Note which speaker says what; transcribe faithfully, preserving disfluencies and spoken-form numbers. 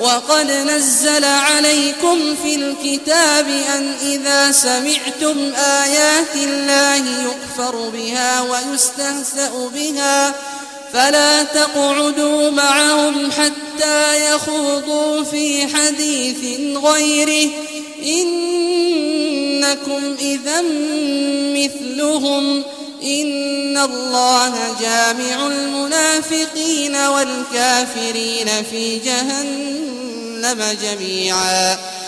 Speaker 1: وقد نزل عليكم في الكتاب أن إذا سمعتم آيات الله يكفر بها ويستهزأ بها فلا تقعدوا معهم حتى يخوضوا في حديث غيره إنكم إذا مثلهم إن الله جامع المنافقين والكافرين في جهنم جميعا